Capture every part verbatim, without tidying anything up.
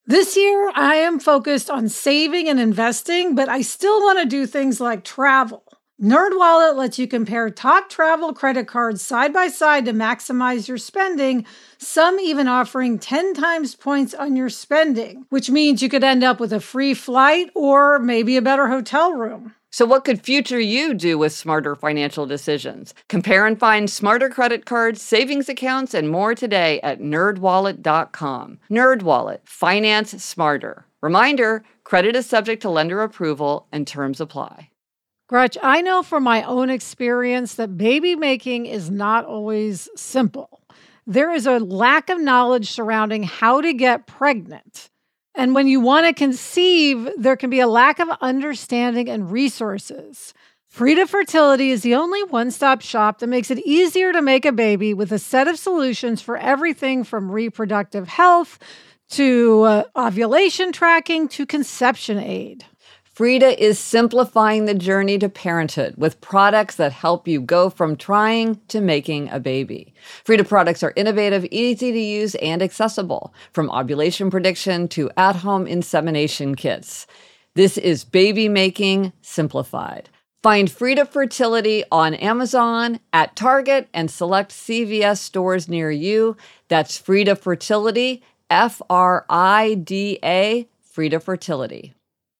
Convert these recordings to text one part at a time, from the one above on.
This year, I am focused on saving and investing, but I still want to do things like travel. NerdWallet lets you compare top travel credit cards side by side to maximize your spending, some even offering ten times points on your spending, which means you could end up with a free flight or maybe a better hotel room. So what could future you do with smarter financial decisions? Compare and find smarter credit cards, savings accounts, and more today at nerd wallet dot com. NerdWallet, finance smarter. Reminder, credit is subject to lender approval and terms apply. Gretch, I know from my own experience that baby making is not always simple. There is a lack of knowledge surrounding how to get pregnant. And when you want to conceive, there can be a lack of understanding and resources. Frida Fertility is the only one-stop shop that makes it easier to make a baby with a set of solutions for everything from reproductive health to uh, ovulation tracking to conception aid. Frida is simplifying the journey to parenthood with products that help you go from trying to making a baby. Frida products are innovative, easy to use, and accessible, from ovulation prediction to at-home insemination kits. This is baby making simplified. Find Frida Fertility on Amazon, at Target, and select C V S stores near you. That's Frida Fertility, F R I D A, Frida Fertility.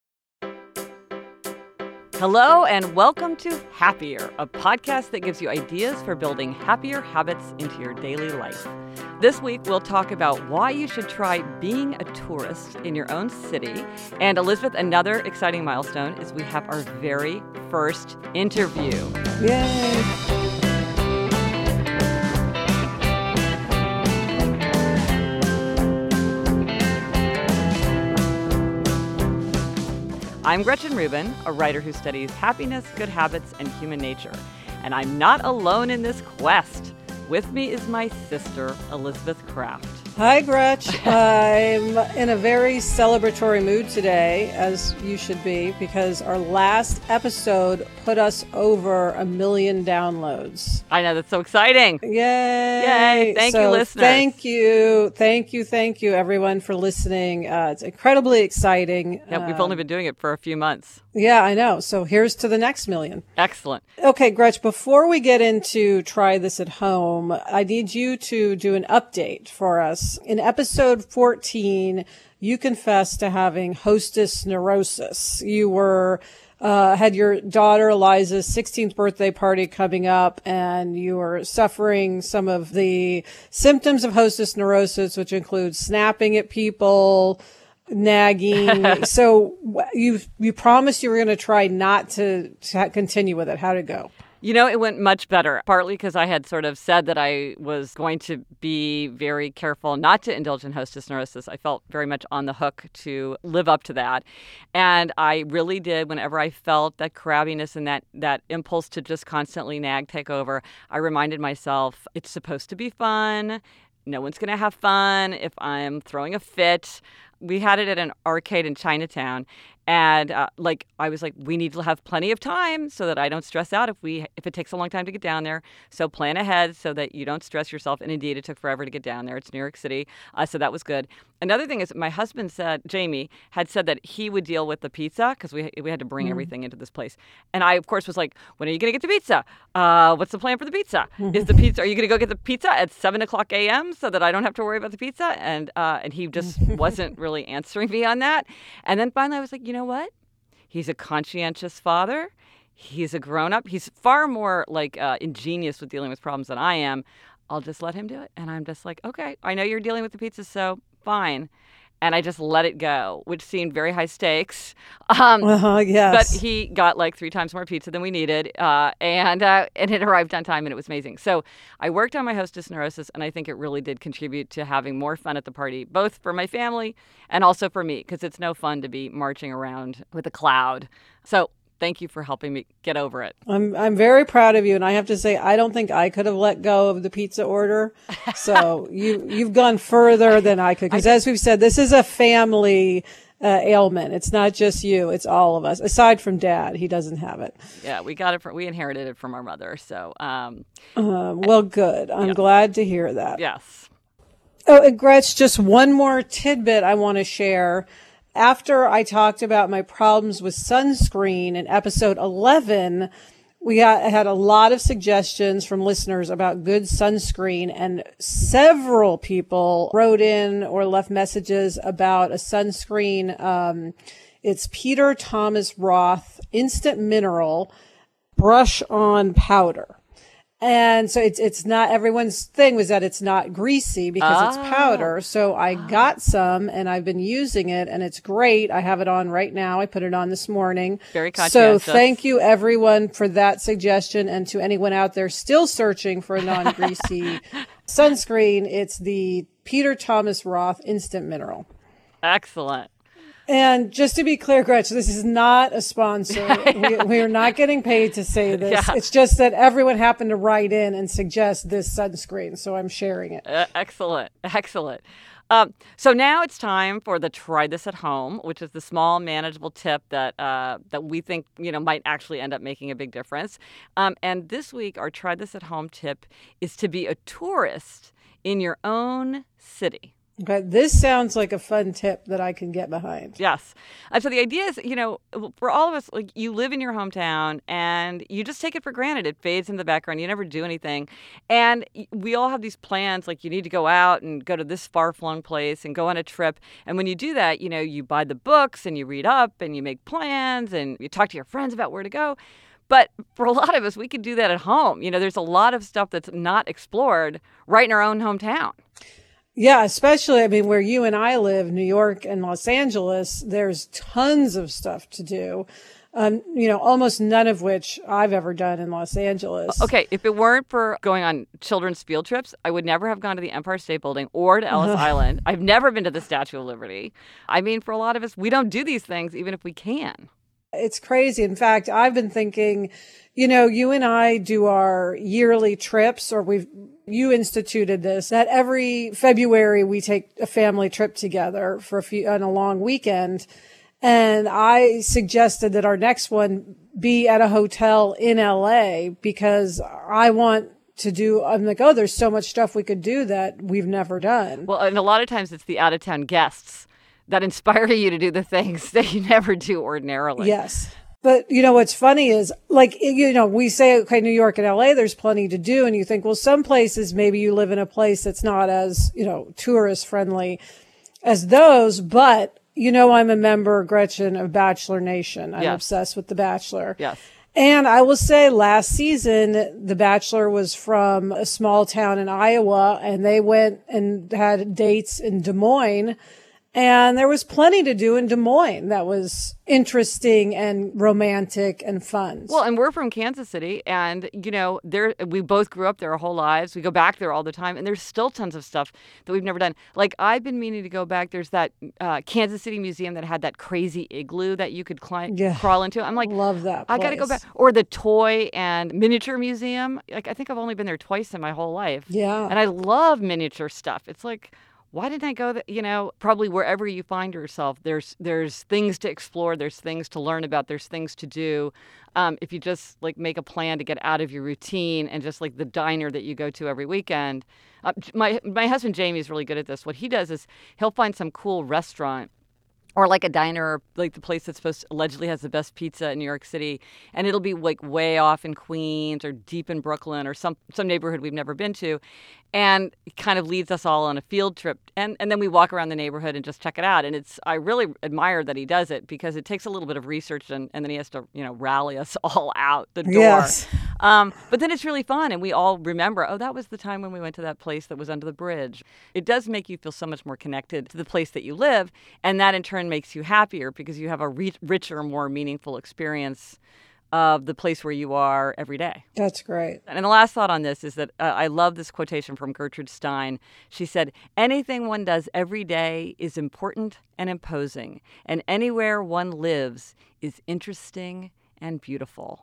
Hello and welcome to Happier, a podcast that gives you ideas for building happier habits into your daily life. This week, we'll talk about why you should try being a tourist in your own city. And Elizabeth, another exciting milestone is we have our very first interview. Yay! I'm Gretchen Rubin, a writer who studies happiness, good habits, and human nature. And I'm not alone in this quest. With me is my sister, Elizabeth Craft. Hi, Gretch. I'm in a very celebratory mood today, as you should be, because our last episode put us over a million downloads. I know, that's so exciting. Yay. Yay. Thank so you, listeners. Thank you. Thank you. Thank you, everyone, for listening. Uh, it's incredibly exciting. Yeah, we've um, only been doing it for a few months. Yeah, I know. So here's to the next million. Excellent. Okay, Gretch, before we get into try this at home, I need you to do an update for us. In episode fourteen, you confessed to having hostess neurosis. You were uh had your daughter Eliza's sixteenth birthday party coming up, and you were suffering some of the symptoms of hostess neurosis, which include snapping at people, nagging. So you you promised you were going to try not to, to continue with it. How'd it go? You know, it went much better, partly because I had sort of said that I was going to be very careful not to indulge in hostess neurosis. I felt very much on the hook to live up to that. And I really did, whenever I felt that crabbiness and that, that impulse to just constantly nag take over, I reminded myself, it's supposed to be fun. No one's going to have fun if I'm throwing a fit. We had it at an arcade in Chinatown. And uh, like I was like, we need to have plenty of time so that I don't stress out if we if it takes a long time to get down there. So plan ahead so that you don't stress yourself. And indeed, it took forever to get down there. It's New York City, uh, so that was good. Another thing is, my husband said, Jamie had said that he would deal with the pizza because we we had to bring mm. everything into this place. And I, of course, was like, when are you going to get the pizza? Uh, what's the plan for the pizza? Is the pizza? Are you going to go get the pizza at seven o'clock a.m. so that I don't have to worry about the pizza? And uh, and he just wasn't really answering me on that. And then finally, I was like, you know what? He's a conscientious father. He's a grown-up. He's far more like uh, ingenious with dealing with problems than I am. I'll just let him do it. And I'm just like, okay, I know you're dealing with the pizza, so fine. And I just let it go, which seemed very high stakes. Um, uh-huh, yes. But he got like three times more pizza than we needed, uh, and uh, and it arrived on time, and it was amazing. So I worked on my hostess neurosis, and I think it really did contribute to having more fun at the party, both for my family and also for me, because it's no fun to be marching around with a cloud. So thank you for helping me get over it. I'm I'm very proud of you, and I have to say, I don't think I could have let go of the pizza order. So you you've gone further than I could, because as we've said, this is a family uh, ailment. It's not just you; it's all of us. Aside from Dad, he doesn't have it. Yeah, we got it. From, we inherited it from our mother. So, um, uh, well, good. I'm yeah. glad to hear that. Yes. Oh, and Gretch, just one more tidbit I want to share. After I talked about my problems with sunscreen in episode eleven, we got, had a lot of suggestions from listeners about good sunscreen, and several people wrote in or left messages about a sunscreen. Um, it's Peter Thomas Roth Instant Mineral Brush On Powder. And so it's, it's not, everyone's thing was that it's not greasy because Oh. it's powder. So I got some and I've been using it and it's great. I have it on right now. I put it on this morning. Very So conscientious. thank you everyone for that suggestion. And to anyone out there still searching for a non-greasy sunscreen, it's the Peter Thomas Roth Instant Mineral. Excellent. And just to be clear, Gretch, this is not a sponsor. we, we are not getting paid to say this. Yeah. It's just that everyone happened to write in and suggest this sunscreen, so I'm sharing it. Uh, excellent. Excellent. Um, so now it's time for the try this at home, which is the small, manageable tip that uh, that we think you know might actually end up making a big difference. Um, and this week, our try this at home tip is to be a tourist in your own city. Okay, this sounds like a fun tip that I can get behind. Yes. And so the idea is, you know, for all of us, like you live in your hometown and you just take it for granted. It fades in the background. You never do anything. And we all have these plans, like you need to go out and go to this far-flung place and go on a trip. And when you do that, you know, you buy the books and you read up and you make plans and you talk to your friends about where to go. But for a lot of us, we could do that at home. You know, there's a lot of stuff that's not explored right in our own hometown. Yeah, especially, I mean, where you and I live, New York and Los Angeles, there's tons of stuff to do. Um, you know, almost none of which I've ever done in Los Angeles. Okay, if it weren't for going on children's field trips, I would never have gone to the Empire State Building or to Ellis Island. I've never been to the Statue of Liberty. I mean, for a lot of us, we don't do these things even if we can. It's crazy. In fact, I've been thinking, you know, you and I do our yearly trips, or we've, you instituted this, that every February we take a family trip together for a few, on a long weekend. And I suggested that our next one be at a hotel in L A because I want to do, I'm like, oh, there's so much stuff we could do that we've never done. Well, and a lot of times it's the out-of-town guests that inspire you to do the things that you never do ordinarily. Yes. But, you know, what's funny is, like, you know, we say, okay, New York and L A, there's plenty to do. And you think, well, some places, maybe you live in a place that's not as, you know, tourist friendly as those. But, you know, I'm a member, Gretchen, of Bachelor Nation. I'm Yes. obsessed with The Bachelor. Yes. And I will say last season, The Bachelor was from a small town in Iowa, and they went and had dates in Des Moines. And there was plenty to do in Des Moines that was interesting and romantic and fun. Well, and we're from Kansas City, and, you know, there we both grew up there our whole lives. We go back there all the time, and there's still tons of stuff that we've never done. Like, I've been meaning to go back. There's that uh, Kansas City museum that had that crazy igloo that you could climb, Yeah. crawl into. I'm like, Love that I got to go place. back. Or the toy and miniature museum. Like, I think I've only been there twice in my whole life. Yeah. And I love miniature stuff. It's like, why didn't I go there? You know, probably wherever you find yourself, there's there's things to explore, there's things to learn about, there's things to do. Um, if you just like make a plan to get out of your routine and just like the diner that you go to every weekend. Uh, my my husband Jamie is really good at this. What he does is he'll find some cool restaurant or like a diner, like the place that's supposed to allegedly has the best pizza in New York City, and it'll be like way off in Queens or deep in Brooklyn or some some neighborhood we've never been to, and it kind of leads us all on a field trip, and and then we walk around the neighborhood and just check it out. And it's I really admire that he does it because it takes a little bit of research, and, and then he has to you know rally us all out the door. Yes. Um, but then it's really fun, and we all remember, oh, that was the time when we went to that place that was under the bridge. It does make you feel so much more connected to the place that you live, and that in turn makes you happier because you have a re- richer, more meaningful experience of the place where you are every day. That's great. And the last thought on this is that uh, I love this quotation from Gertrude Stein. She said, anything one does every day is important and imposing, and anywhere one lives is interesting and beautiful.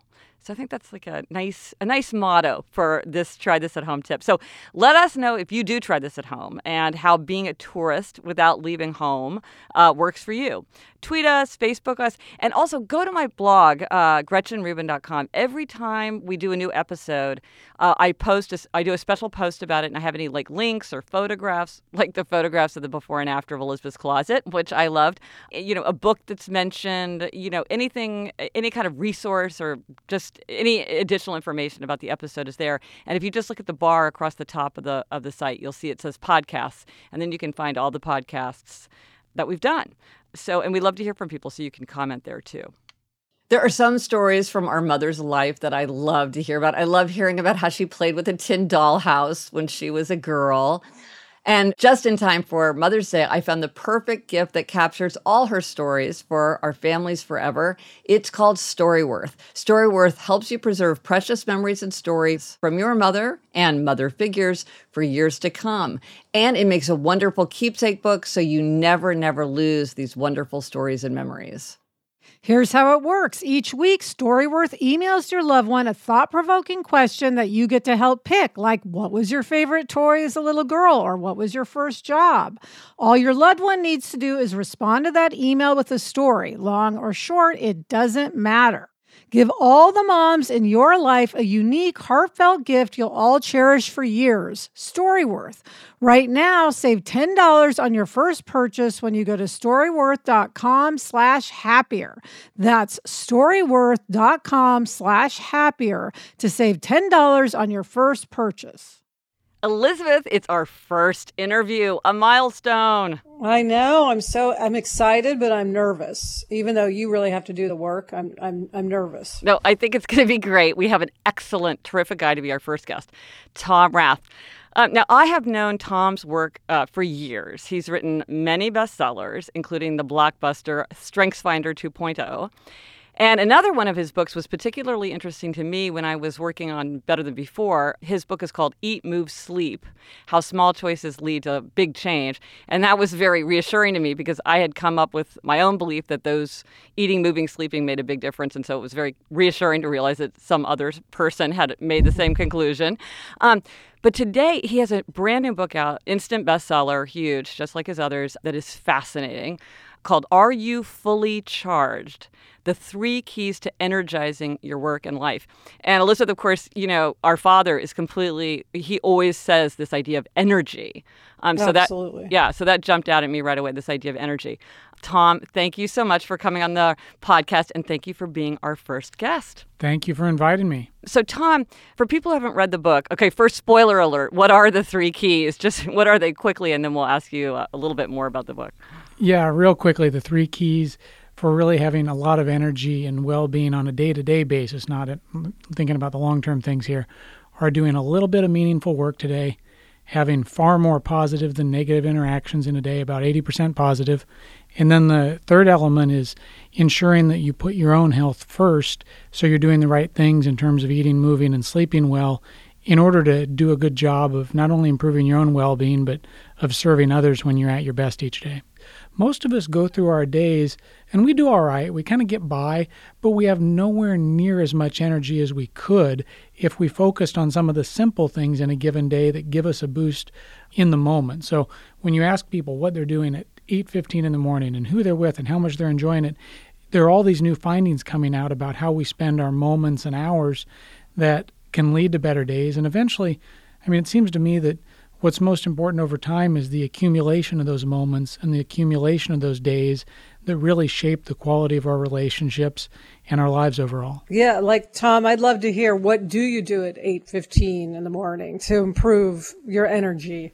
So I think that's like a nice a nice motto for this try this at home tip. So let us know if you do try this at home and how being a tourist without leaving home uh, works for you. Tweet us, Facebook us, and also go to my blog, uh, Gretchen Rubin dot com. Every time we do a new episode, uh, I post a, I do a special post about it, and I have any like links or photographs, like the photographs of the before and after of Elizabeth's closet, which I loved. You know, a book that's mentioned, you know, anything, any kind of resource or just any additional information about the episode is there. And if you just look at the bar across the top of the of the site, you'll see it says podcasts, and then you can find all the podcasts that we've done. So, and we love to hear from people, so you can comment there too. There are some stories from our mother's life that I love to hear about. I love hearing about how she played with a tin dollhouse when she was a girl. And just in time for Mother's Day, I found the perfect gift that captures all her stories for our families forever. It's called Storyworth. Storyworth helps you preserve precious memories and stories from your mother and mother figures for years to come. And it makes a wonderful keepsake book so you never, never lose these wonderful stories and memories. Here's how it works. Each week, Storyworth emails your loved one a thought-provoking question that you get to help pick, like what was your favorite toy as a little girl, or what was your first job? All your loved one needs to do is respond to that email with a story. Long or short, it doesn't matter. Give all the moms in your life a unique, heartfelt gift you'll all cherish for years. Storyworth. Right now, save ten dollars on your first purchase when you go to storyworth.com slash happier. That's storyworth.com slash happier to save ten dollars on your first purchase. Elizabeth, it's our first interview, a milestone. I know. I'm so I'm excited, but I'm nervous. Even though you really have to do the work, I'm I'm I'm nervous. No, I think it's going to be great. We have an excellent, terrific guy to be our first guest, Tom Rath. Um, now, I have known Tom's work uh, for years. He's written many bestsellers, including the blockbuster StrengthsFinder two point oh. And another one of his books was particularly interesting to me when I was working on Better Than Before. His book is called Eat, Move, Sleep, How Small Choices Lead to Big Change. And that was very reassuring to me because I had come up with my own belief that those eating, moving, sleeping made a big difference. And so it was very reassuring to realize that some other person had made the same conclusion. Um, But today, he has a brand new book out, instant bestseller, huge, just like his others, that is fascinating, called Are You Fully Charged? The Three Keys to Energizing Your Work and Life. And Elizabeth, of course, you know, our father is completely, he always says this idea of energy. Um, so Absolutely. That, yeah, so that jumped out at me right away, this idea of energy. Tom, thank you so much for coming on the podcast, and thank you for being our first guest. Thank you for inviting me. So, Tom, for people who haven't read the book, okay, first spoiler alert, what are the three keys? Just what are they quickly, and then we'll ask you a, a little bit more about the book. Yeah, real quickly, the three keys for really having a lot of energy and well-being on a day-to-day basis, not thinking about the long-term things here, are doing a little bit of meaningful work today, having far more positive than negative interactions in a day, about eighty percent positive. And then the third element is ensuring that you put your own health first, so you're doing the right things in terms of eating, moving, and sleeping well in order to do a good job of not only improving your own well-being, but of serving others when you're at your best each day. Most of us go through our days, and we do all right. We kind of get by, but we have nowhere near as much energy as we could if we focused on some of the simple things in a given day that give us a boost in the moment. So when you ask people what they're doing at eight fifteen in the morning and who they're with and how much they're enjoying it, there are all these new findings coming out about how we spend our moments and hours that can lead to better days. And eventually, I mean, it seems to me that what's most important over time is the accumulation of those moments and the accumulation of those days that really shape the quality of our relationships and our lives overall. Yeah, like Tom, I'd love to hear, what do you do at eight fifteen in the morning to improve your energy?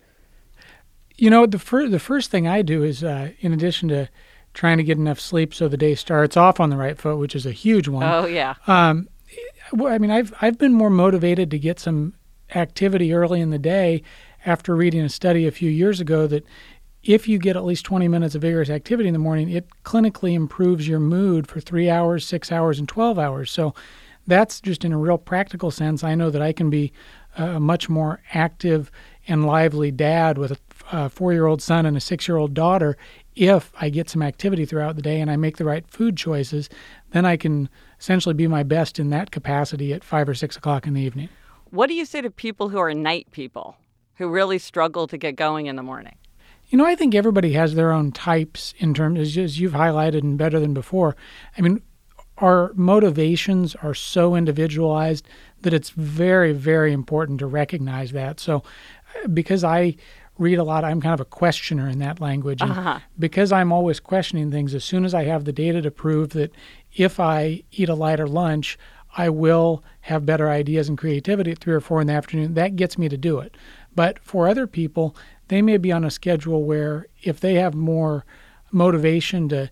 You know, the, fir- the first thing I do is, uh, in addition to trying to get enough sleep so the day starts off on the right foot, which is a huge one. Oh, yeah. Um, I mean, I've I've been more motivated to get some activity early in the day after reading a study a few years ago that if you get at least twenty minutes of vigorous activity in the morning, it clinically improves your mood for three hours, six hours, and twelve hours. So that's just in a real practical sense. I know that I can be a much more active and lively dad with a, a four-year-old son and a six-year-old daughter if I get some activity throughout the day and I make the right food choices, then I can essentially be my best in that capacity at five or six o'clock in the evening. What do you say to people who are night people, who really struggle to get going in the morning? You know, I think everybody has their own types in terms, as you've highlighted and better than before. I mean, our motivations are so individualized that it's very, very important to recognize that. So because I read a lot, I'm kind of a questioner in that language. And uh-huh. because I'm always questioning things, as soon as I have the data to prove that if I eat a lighter lunch, I will have better ideas and creativity at three or four in the afternoon, that gets me to do it. But for other people, they may be on a schedule where if they have more motivation to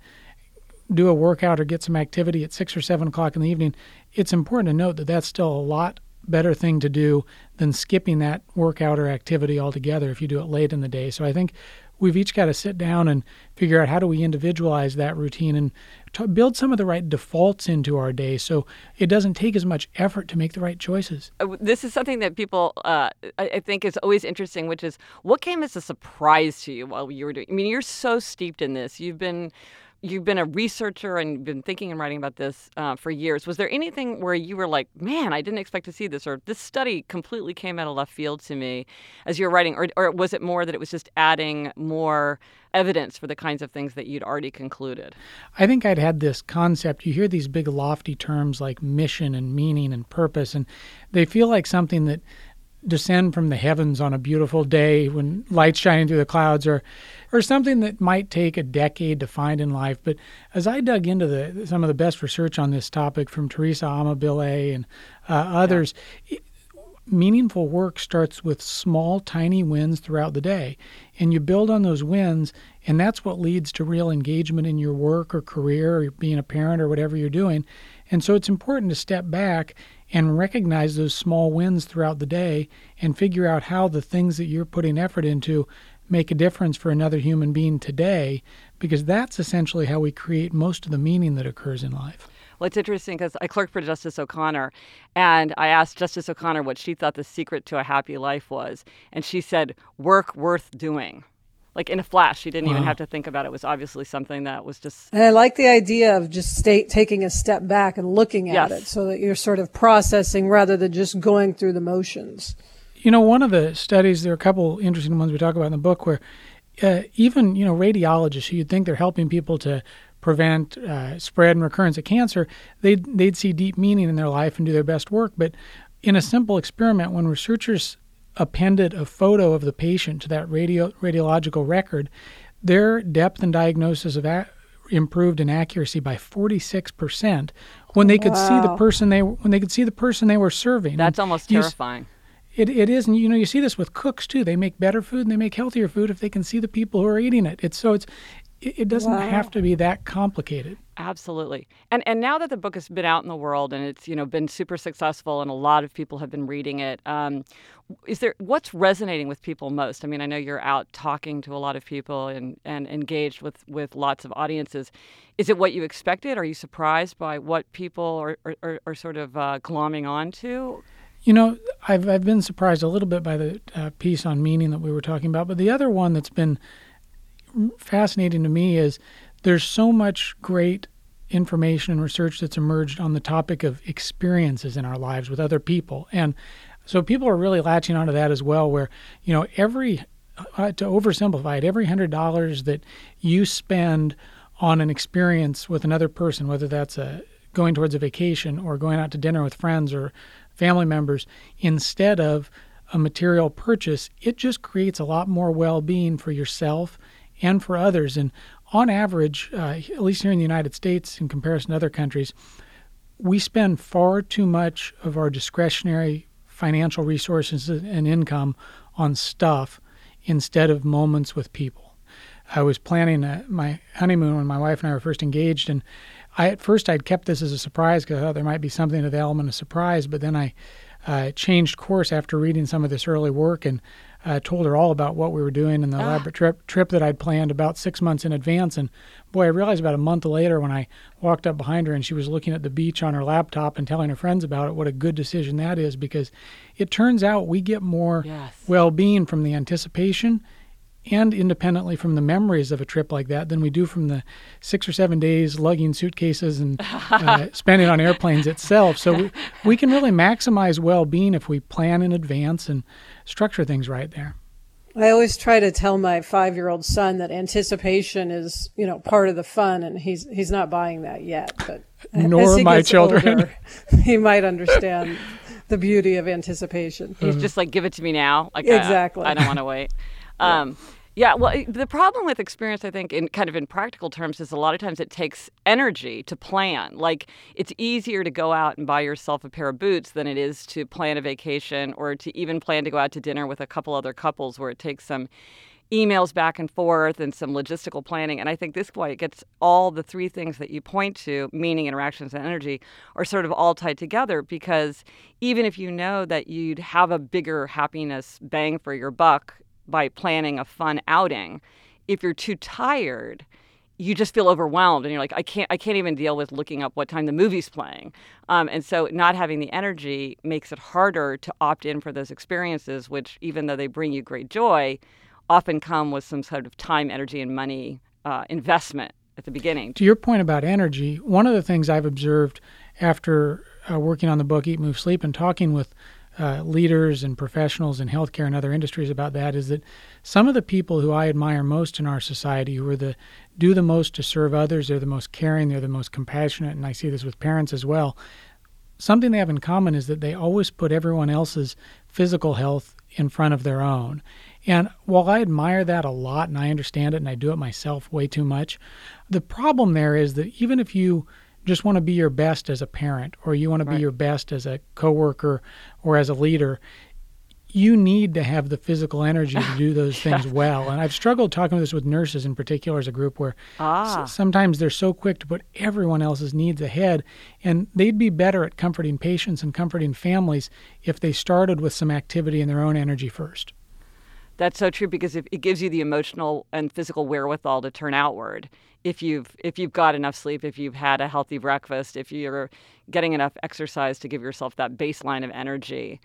do a workout or get some activity at six or seven o'clock in the evening, it's important to note that that's still a lot better thing to do than skipping that workout or activity altogether if you do it late in the day. So I think we've each got to sit down and figure out how do we individualize that routine and to build some of the right defaults into our day so it doesn't take as much effort to make the right choices. This is something that people, uh, I think, is always interesting, which is what came as a surprise to you while you were doing. I mean, you're so steeped in this. You've been You've been a researcher and you've been thinking and writing about this uh, for years. Was there anything where you were like, man, I didn't expect to see this, or this study completely came out of left field to me as you were writing? Or, or was it more that it was just adding more evidence for the kinds of things that you'd already concluded? I think I'd had this concept. You hear these big lofty terms like mission and meaning and purpose, and they feel like something that descend from the heavens on a beautiful day when light's shining through the clouds, or or something that might take a decade to find in life. But as I dug into the some of the best research on this topic from Teresa Amabile and uh, others, yeah. it, meaningful work starts with small, tiny wins throughout the day. And you build on those wins, and that's what leads to real engagement in your work or career or being a parent or whatever you're doing. And so it's important to step back and recognize those small wins throughout the day and figure out how the things that you're putting effort into make a difference for another human being today, because that's essentially how we create most of the meaning that occurs in life. Well, it's interesting because I clerked for Justice O'Connor, and I asked Justice O'Connor what she thought the secret to a happy life was, and she said, work worth doing. Like in a flash, she didn't wow. even have to think about it. It was obviously something that was just... And I like the idea of just stay, taking a step back and looking at yes. it so that you're sort of processing rather than just going through the motions. You know, one of the studies, there are a couple interesting ones we talk about in the book where uh, even, you know, radiologists who you'd think they're helping people to prevent uh, spread and recurrence of cancer, they'd, they'd see deep meaning in their life and do their best work. But in a simple experiment, when researchers appended a photo of the patient to that radio, radiological record, their depth and diagnosis of a- improved in accuracy by forty-six percent when they could wow. see the person they when they could see the person they were serving. That's and almost you, terrifying. It it is, and you know you see this with cooks too. They make better food and they make healthier food if they can see the people who are eating it. It's so it's it, it doesn't wow. have to be that complicated. Absolutely. And and now that the book has been out in the world and it's, you know, been super successful and a lot of people have been reading it, um, is there what's resonating with people most? I mean, I know you're out talking to a lot of people and, and engaged with, with lots of audiences. Is it what you expected? Are you surprised by what people are, are, are sort of uh, glomming on to? You know, I've I've been surprised a little bit by the uh, piece on meaning that we were talking about, but the other one that's been fascinating to me is there's so much great information and research that's emerged on the topic of experiences in our lives with other people. And so people are really latching onto that as well, where, you know, every, uh, to oversimplify it, every one hundred dollars that you spend on an experience with another person, whether that's a going towards a vacation or going out to dinner with friends or family members, instead of a material purchase, it just creates a lot more well-being for yourself and for others. And on average, uh, at least here in the United States, in comparison to other countries, we spend far too much of our discretionary financial resources and income on stuff instead of moments with people. I was planning a, my honeymoon when my wife and I were first engaged, and I at first I'd kept this as a surprise because I thought there might be something of the element of surprise, but then I uh, changed course after reading some of this early work and uh, told her all about what we were doing and the ah. elaborate trip, trip that I'd planned about six months in advance. And boy, I realized about a month later when I walked up behind her and she was looking at the beach on her laptop and telling her friends about it, what a good decision that is, because it turns out we get more yes. well-being from the anticipation and independently from the memories of a trip like that than we do from the six or seven days lugging suitcases and uh, spending on airplanes itself. So we, we can really maximize well-being if we plan in advance and structure things right there. I always try to tell my five-year-old son that anticipation is, you know, part of the fun, and he's he's not buying that yet. But nor as he my gets children. older, he might understand the beauty of anticipation. He's just like, give it to me now. Like, exactly. I, I don't want to wait. Um, yeah, well, the problem with experience, I think, in kind of in practical terms, is a lot of times it takes energy to plan. Like, it's easier to go out and buy yourself a pair of boots than it is to plan a vacation or to even plan to go out to dinner with a couple other couples, where it takes some emails back and forth and some logistical planning. And I think this way it gets all the three things that you point to, meaning, interactions, and energy, are sort of all tied together, because even if you know that you'd have a bigger happiness bang for your buck by planning a fun outing, if you're too tired, you just feel overwhelmed and you're like, I can't I can't even deal with looking up what time the movie's playing. Um, and so not having the energy makes it harder to opt in for those experiences, which, even though they bring you great joy, often come with some sort of time, energy, and money uh, investment at the beginning. To your point about energy, one of the things I've observed after uh, working on the book, Eat, Move, Sleep, and talking with uh, leaders and professionals in healthcare and other industries about that, is that some of the people who I admire most in our society, who are the do the most to serve others, they're the most caring, they're the most compassionate, and I see this with parents as well, something they have in common is that they always put everyone else's physical health in front of their own. And while I admire that a lot and I understand it and I do it myself way too much, the problem there is that even if you just want to be your best as a parent, or you want to Right. be your best as a coworker or as a leader, you need to have the physical energy to do those things well. And I've struggled talking with this with nurses in particular as a group, where Ah. s- sometimes they're so quick to put everyone else's needs ahead, and they'd be better at comforting patients and comforting families if they started with some activity and their own energy first. That's so true, because if it gives you the emotional and physical wherewithal to turn outward. If you've if you've got enough sleep, if you've had a healthy breakfast, if you're getting enough exercise to give yourself that baseline of energy.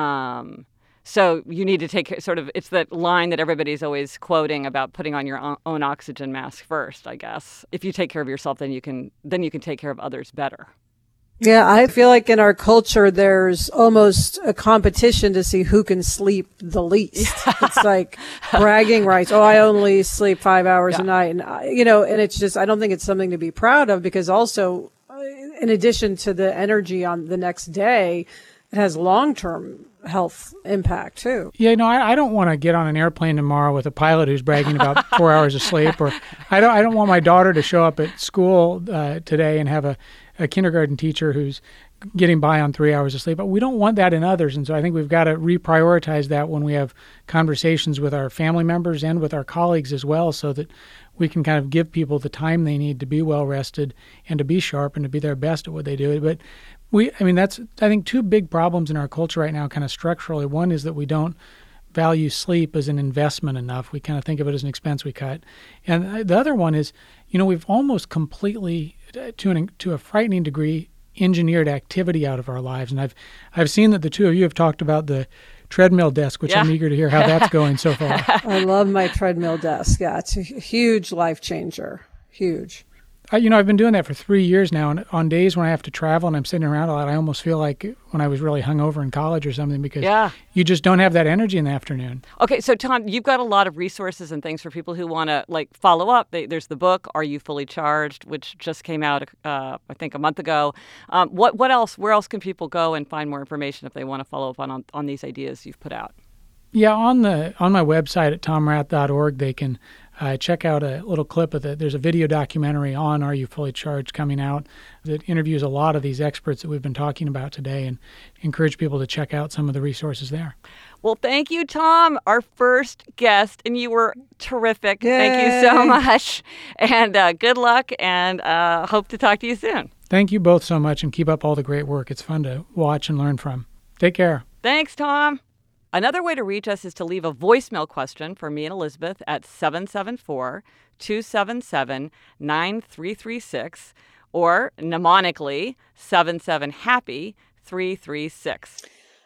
Um, so you need to take sort of, it's that line that everybody's always quoting about putting on your own oxygen mask first, I guess. If you take care of yourself, then you can then you can take care of others better. Yeah, I feel like in our culture, there's almost a competition to see who can sleep the least. It's like bragging rights. Oh, I only sleep five hours Yeah. a night. And, I, you know, and it's just, I don't think it's something to be proud of, because also, uh, in addition to the energy on the next day, it has long-term health impact too. Yeah, no, I, I don't want to get on an airplane tomorrow with a pilot who's bragging about four hours of sleep, or I don't I don't want my daughter to show up at school uh, today and have a, a kindergarten teacher who's getting by on three hours of sleep. But we don't want that in others, and so I think we've got to reprioritize that when we have conversations with our family members and with our colleagues as well, so that we can kind of give people the time they need to be well rested and to be sharp and to be their best at what they do. But we, I mean, that's, I think, two big problems in our culture right now, kind of structurally. One is that we don't value sleep as an investment enough. We kind of think of it as an expense we cut. And the other one is, you know, we've almost completely, to an, to a frightening degree, engineered activity out of our lives. And I've, I've seen that the two of you have talked about the treadmill desk, which Yeah. I'm eager to hear how that's going so far. I love my treadmill desk. Yeah, it's a huge life changer. Huge. I, you know, I've been doing that for three years now, and on days when I have to travel and I'm sitting around a lot, I almost feel like when I was really hungover in college or something, because Yeah. you just don't have that energy in the afternoon. Okay, so Tom, you've got a lot of resources and things for people who want to like follow up. They, there's the book, Are You Fully Charged, which just came out, uh, I think, a month ago. Um, what what else? Where else can people go and find more information if they want to follow up on, on on these ideas you've put out? Yeah, on the on my website at tom rath dot org, they can uh, check out a little clip of it. There's a video documentary on Are You Fully Charged coming out that interviews a lot of these experts that we've been talking about today, and encourage people to check out some of the resources there. Well, thank you, Tom, our first guest, and you were terrific. Thank you so Yay. much, and uh, good luck, and uh, hope to talk to you soon. Thank you both so much, and keep up all the great work. It's fun to watch and learn from. Take care. Thanks, Tom. Another way to reach us is to leave a voicemail question for me and Elizabeth at seven seven four, two seven seven, nine three three six or mnemonically seven seven happy three three six.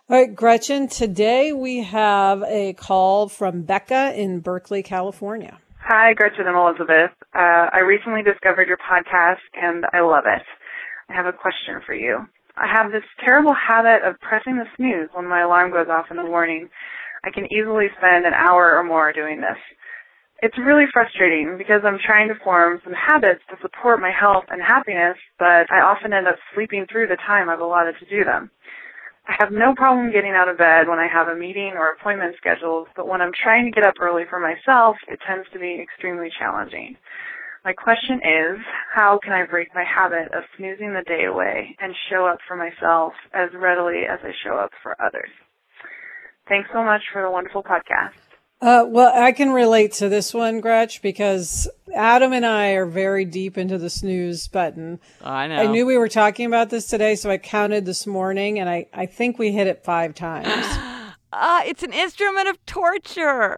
All right, Gretchen, today we have a call from Becca in Berkeley, California. Hi, Gretchen and Elizabeth. Uh, I recently discovered your podcast, and I love it. I have a question for you. I have this terrible habit of pressing the snooze when my alarm goes off in the morning. I can easily spend an hour or more doing this. It's really frustrating because I'm trying to form some habits to support my health and happiness, but I often end up sleeping through the time I've allotted to do them. I have no problem getting out of bed when I have a meeting or appointment scheduled, but when I'm trying to get up early for myself, it tends to be extremely challenging. My question is, how can I break my habit of snoozing the day away and show up for myself as readily as I show up for others? Thanks so much for the wonderful podcast. Uh, well, I can relate to this one, Gretch, because Adam and I are very deep into the snooze button. I know. I knew we were talking about this today, so I counted this morning, and I, I think we hit it five times. Ah, it's an instrument of torture.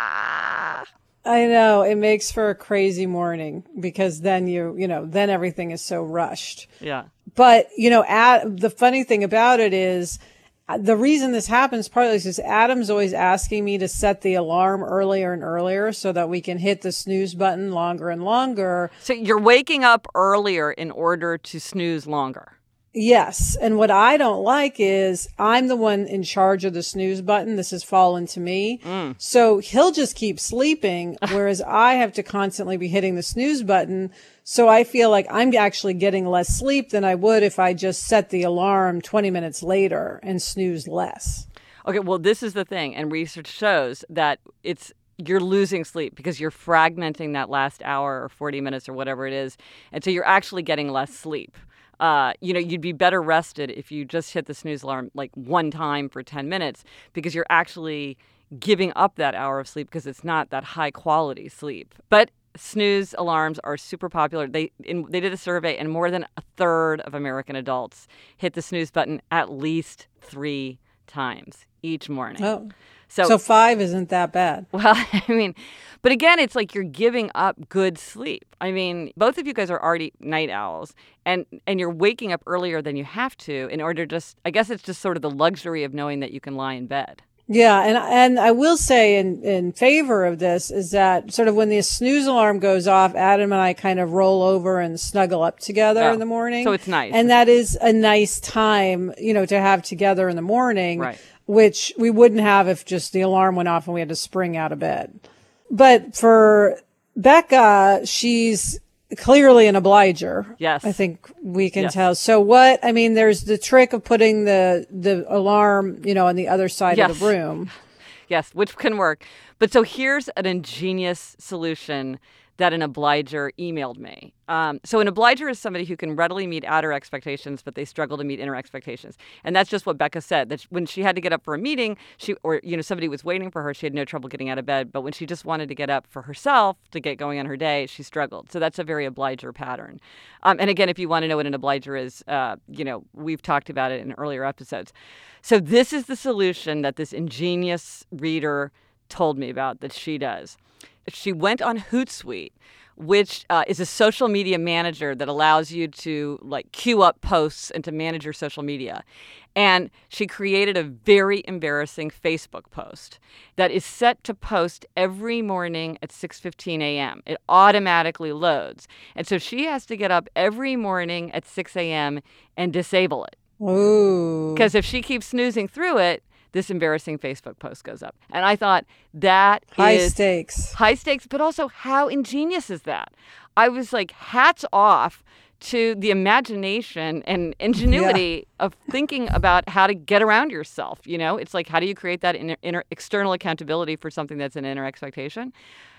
Ah. I know. It makes for a crazy morning because then you, you know, then everything is so rushed. Yeah. But, you know, at, the funny thing about it is, the reason this happens partly is because Adam's always asking me to set the alarm earlier and earlier so that we can hit the snooze button longer and longer. So you're waking up earlier in order to snooze longer. Yes. And what I don't like is I'm the one in charge of the snooze button. This has fallen to me. Mm. So he'll just keep sleeping, whereas I have to constantly be hitting the snooze button. So I feel like I'm actually getting less sleep than I would if I just set the alarm twenty minutes later and snooze less. Okay, well, this is the thing. And research shows that it's you're losing sleep because you're fragmenting that last hour or forty minutes or whatever it is. And so you're actually getting less sleep. Uh, you know, you'd be better rested if you just hit the snooze alarm like one time for ten minutes because you're actually giving up that hour of sleep because it's not that high quality sleep. But snooze alarms are super popular. They in, they did a survey and more than a third of American adults hit the snooze button at least three times each morning. Oh. So, so five isn't that bad. Well, I mean, but again, it's like you're giving up good sleep. I mean, both of you guys are already night owls, and, and you're waking up earlier than you have to in order to just, I guess it's just sort of the luxury of knowing that you can lie in bed. Yeah, and and I will say in, in favor of this is that sort of when the snooze alarm goes off, Adam and I kind of roll over and snuggle up together Oh, in the morning. so it's nice. And that is a nice time, you know, to have together in the morning, Right. which we wouldn't have if just the alarm went off and we had to spring out of bed. But for Becca, she's clearly an obliger. Yes. I think we can Yes. tell. So what, I mean, there's the trick of putting the, the alarm, you know, on the other side Yes. of the room. Yes, which can work. But so here's an ingenious solution that an obliger emailed me. Um, so an obliger is somebody who can readily meet outer expectations, but they struggle to meet inner expectations. And that's just what Becca said, that when she had to get up for a meeting, she or you know somebody was waiting for her, she had no trouble getting out of bed. But when she just wanted to get up for herself to get going on her day, she struggled. So that's a very obliger pattern. Um, and again, if you want to know what an obliger is, uh, you know, we've talked about it in earlier episodes. So this is the solution that this ingenious reader told me about that she does. She went on Hootsuite, which uh, is a social media manager that allows you to like queue up posts and to manage your social media. And she created a very embarrassing Facebook post that is set to post every morning at six fifteen a.m. It automatically loads. And so she has to get up every morning at six a.m. and disable it. Ooh. Because if she keeps snoozing through it, this embarrassing Facebook post goes up. And I thought that High is stakes. high stakes, but also how ingenious is that? I was like, hats off to the imagination and ingenuity yeah. of thinking about how to get around yourself. You know, it's like, how do you create that inner, inner external accountability for something that's an inner expectation?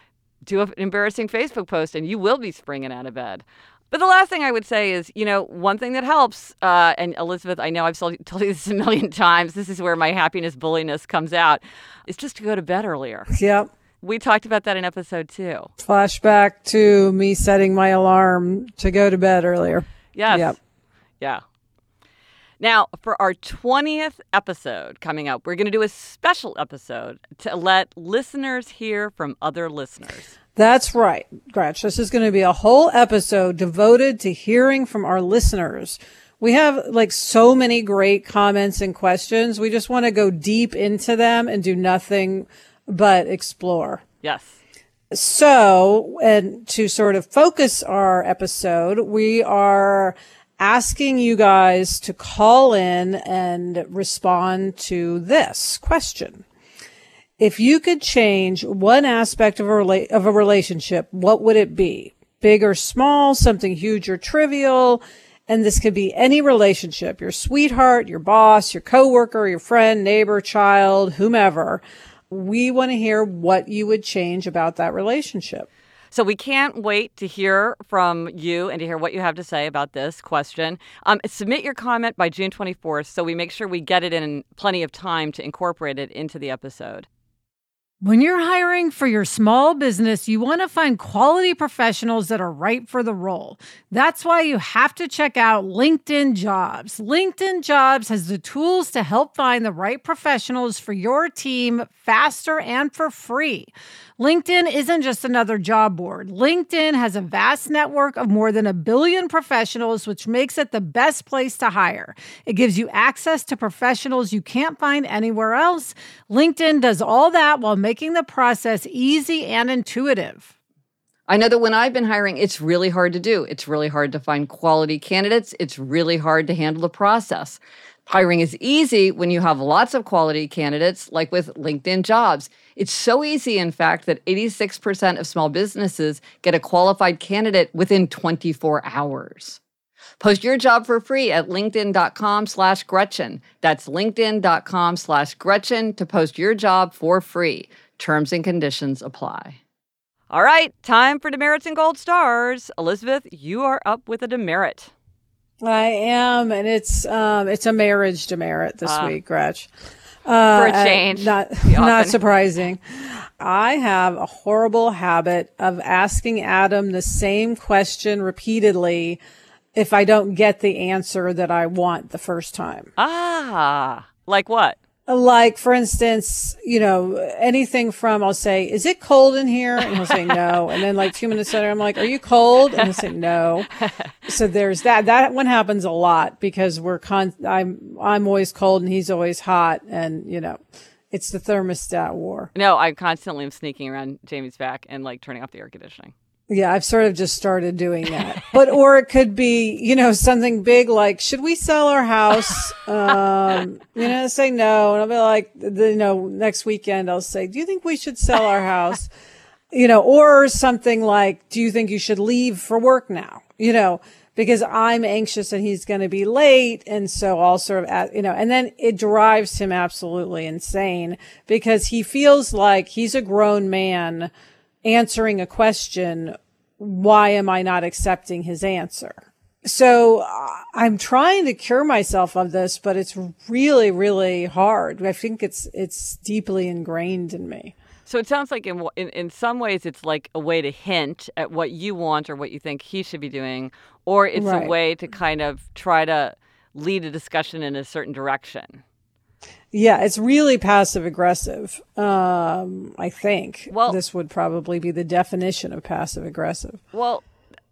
Do an embarrassing Facebook post and you will be springing out of bed. But the last thing I would say is, you know, one thing that helps, uh, and Elizabeth, I know I've told you this a million times, this is where my happiness bulliness comes out, is just to go to bed earlier. Yep. We talked about that in episode two. Flashback to me setting my alarm to go to bed earlier. Yes. Yep. Yeah. Now, for our twentieth episode coming up, we're going to do a special episode to let listeners hear from other listeners. That's right, Gretch. This is going to be a whole episode devoted to hearing from our listeners. We have like so many great comments and questions. We just want to go deep into them and do nothing but explore. Yes. So, and to sort of focus our episode, we are asking you guys to call in and respond to this question. If you could change one aspect of a, rela- of a relationship, what would it be? Big or small, something huge or trivial? And this could be any relationship, your sweetheart, your boss, your coworker, your friend, neighbor, child, whomever. We want to hear what you would change about that relationship. So we can't wait to hear from you and to hear what you have to say about this question. Um, submit your comment by June twenty-fourth so we make sure we get it in plenty of time to incorporate it into the episode. When you're hiring for your small business, you want to find quality professionals that are right for the role. That's why you have to check out LinkedIn Jobs. LinkedIn Jobs has the tools to help find the right professionals for your team faster and for free. LinkedIn isn't just another job board. LinkedIn has a vast network of more than a billion professionals, which makes it the best place to hire. It gives you access to professionals you can't find anywhere else. LinkedIn does all that while making the process easy and intuitive. I know that when I've been hiring, it's really hard to do. It's really hard to find quality candidates. It's really hard to handle the process. Hiring is easy when you have lots of quality candidates, like with LinkedIn Jobs. It's so easy, in fact, that eighty-six percent of small businesses get a qualified candidate within twenty-four hours. Post your job for free at linkedin.com slash Gretchen. That's linkedin.com slash Gretchen to post your job for free. Terms and conditions apply. All right, time for demerits and gold stars. Elizabeth, you are up with a demerit. I am, and it's um, it's a marriage demerit this uh, week, Gretch. Uh, for a change. Uh, not, not surprising. I have a horrible habit of asking Adam the same question repeatedly if I don't get the answer that I want the first time. Ah, like what? Like, for instance, you know, anything from, I'll say, is it cold in here? And he'll say no. And then like two minutes later, I'm like, are you cold? And he'll say no. So there's that. That one happens a lot because we're con, I'm, I'm always cold and he's always hot. And, you know, it's the thermostat war. No, I constantly am sneaking around Jamie's back and like turning off the air conditioning. Yeah, I've sort of just started doing that. But, or it could be, you know, something big like, should we sell our house? Um, you know, say no. And I'll be like, the, you know, next weekend I'll say, do you think we should sell our house? You know, or something like, do you think you should leave for work now? You know, because I'm anxious that he's going to be late. And so I'll sort of, you know, and then it drives him absolutely insane because he feels like he's a grown man answering a question. Why am I not accepting his answer? So uh, I'm trying to cure myself of this, but it's really, really hard. I think it's, it's deeply ingrained in me. So it sounds like in, in in some ways it's like a way to hint at what you want or what you think he should be doing, or it's Right. a way to kind of try to lead a discussion in a certain direction. Yeah, it's really passive aggressive. Um, I think Well- this would probably be the definition of passive aggressive. Well,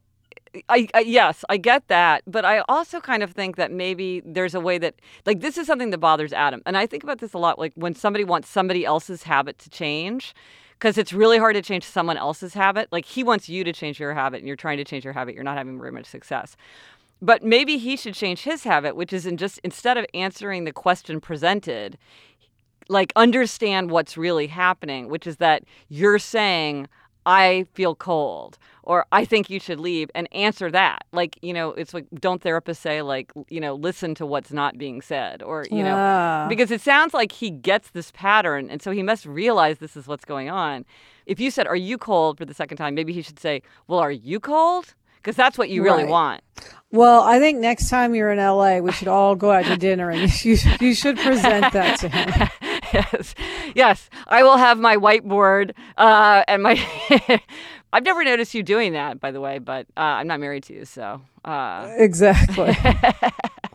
I, I yes, I get that, but I also kind of think that maybe there's a way that, like, this is something that bothers Adam, and I think about this a lot. Like when somebody wants somebody else's habit to change, because it's really hard to change someone else's habit. Like he wants you to change your habit, and you're trying to change your habit. You're not having very much success. But maybe he should change his habit, which is in just instead of answering the question presented, like understand what's really happening, which is that you're saying, I feel cold, or I think you should leave, and answer that. Like, you know, it's like, don't therapists say, like, you know, listen to what's not being said, or, you know, Ah. because it sounds like he gets this pattern, and so he must realize this is what's going on. If you said, are you cold for the second time, maybe he should say, well, are you cold? Because that's what you really Right. want. Well, I think next time you're in L A, we should all go out to dinner and you, you should present that to him. Yes, yes. I will have my whiteboard uh, and my. I've never noticed you doing that, by the way, but uh, I'm not married to you, so. Uh... Exactly.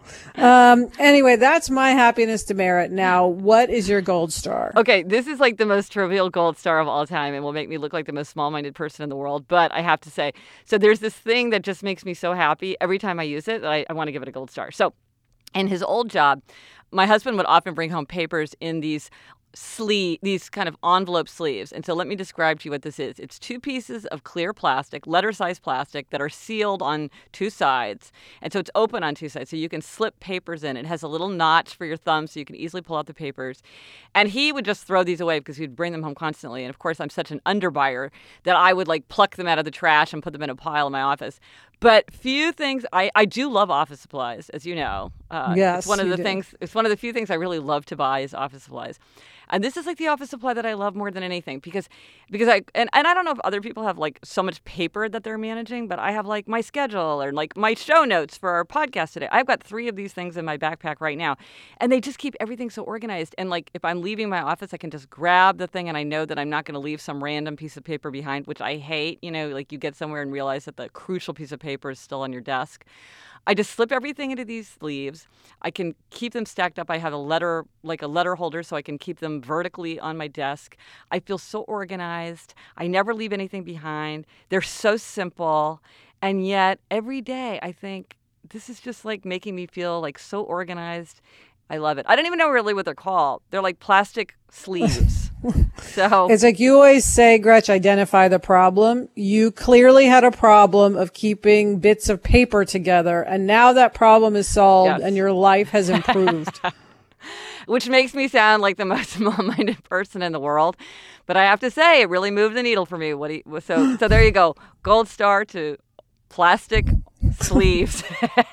Um, anyway, that's my happiness demerit. Now, what is your gold star? Okay, this is like the most trivial gold star of all time and will make me look like the most small-minded person in the world. But I have to say, so there's this thing that just makes me so happy every time I use it that I, I want to give it a gold star. So in his old job, my husband would often bring home papers in these sleeve, these kind of envelope sleeves. And so let me describe to you what this is. It's two pieces of clear plastic, letter-sized plastic, that are sealed on two sides. And so it's open on two sides, so you can slip papers in. It has a little notch for your thumb, so you can easily pull out the papers. And he would just throw these away because he'd bring them home constantly. And of course, I'm such an underbuyer that I would like pluck them out of the trash and put them in a pile in my office. But few things, I, I do love office supplies, as you know. Uh, yes, it's one of you the do. things. It's one of the few things I really love to buy is office supplies. And this is like the office supply that I love more than anything because because I and, and I don't know if other people have like so much paper that they're managing, but I have like my schedule or like my show notes for our podcast today. I've got three of these things in my backpack right now, and they just keep everything so organized. And like if I'm leaving my office, I can just grab the thing and I know that I'm not going to leave some random piece of paper behind, which I hate. You know, like you get somewhere and realize that the crucial piece of paper is still on your desk. I just slip everything into these sleeves. I can keep them stacked up. I have a letter, like a letter holder, so I can keep them vertically on my desk. I feel so organized. I never leave anything behind. They're so simple. And yet every day I think this is just like making me feel like so organized. I love it. I don't even know really what they're called. They're like plastic sleeves. So it's like you always say, Gretch, identify the problem. You clearly had a problem of keeping bits of paper together, and now that problem is solved, yes. and your life has improved. Which makes me sound like the most small-minded person in the world, but I have to say, it really moved the needle for me. What do you, so, so there you go, gold star to plastic sleeves.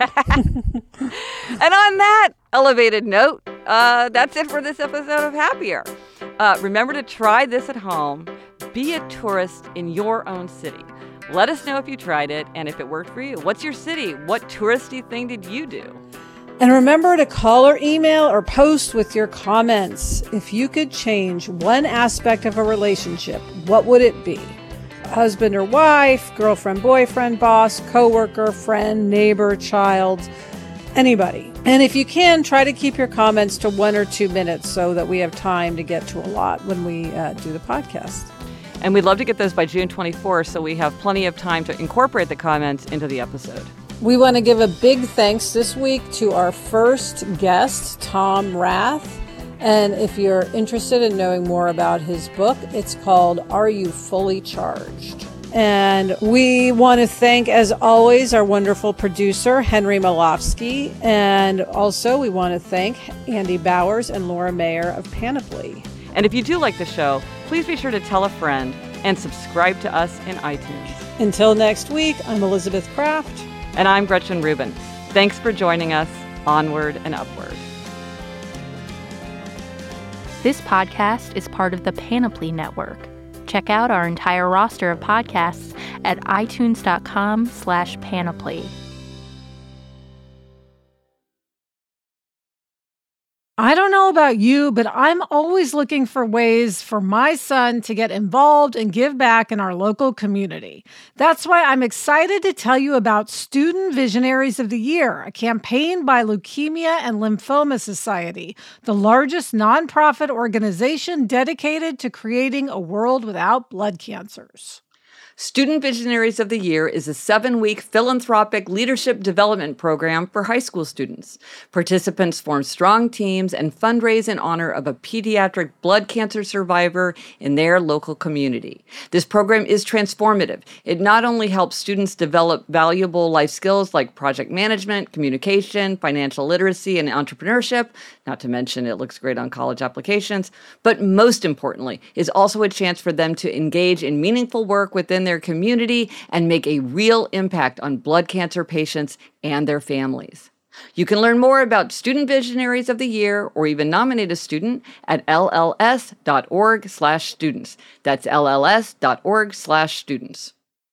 And on that elevated note, uh, that's it for this episode of Happier. Uh, remember to try this at home. Be a tourist in your own city. Let us know if you tried it and if it worked for you. What's your city? What touristy thing did you do? And remember to call or email or post with your comments. If you could change one aspect of a relationship, what would it be? Husband or wife, girlfriend, boyfriend, boss, coworker, friend, neighbor, child, anybody. And if you can, try to keep your comments to one or two minutes so that we have time to get to a lot when we uh, do the podcast. And we'd love to get those by June twenty-fourth so we have plenty of time to incorporate the comments into the episode. We want to give a big thanks this week to our first guest, Tom Rath. And if you're interested in knowing more about his book, it's called Are You Fully Charged? And we want to thank, as always, our wonderful producer, Henry Malofsky. And also we want to thank Andy Bowers and Laura Mayer of Panoply. And if you do like the show, please be sure to tell a friend and subscribe to us in iTunes. Until next week, I'm Elizabeth Kraft. And I'm Gretchen Rubin. Thanks for joining us. Onward and upward. This podcast is part of the Panoply Network. Check out our entire roster of podcasts at itunes.com slash panoply. I don't know about you, but I'm always looking for ways for my son to get involved and give back in our local community. That's why I'm excited to tell you about Student Visionaries of the Year, a campaign by Leukemia and Lymphoma Society, the largest nonprofit organization dedicated to creating a world without blood cancers. Student Visionaries of the Year is a seven-week philanthropic leadership development program for high school students. Participants form strong teams and fundraise in honor of a pediatric blood cancer survivor in their local community. This program is transformative. It not only helps students develop valuable life skills like project management, communication, financial literacy, and entrepreneurship, not to mention it looks great on college applications, but most importantly, is also a chance for them to engage in meaningful work within their community and make a real impact on blood cancer patients and their families. You can learn more about Student Visionaries of the Year or even nominate a student at L L S dot org slash students. That's L L S dot org slash students.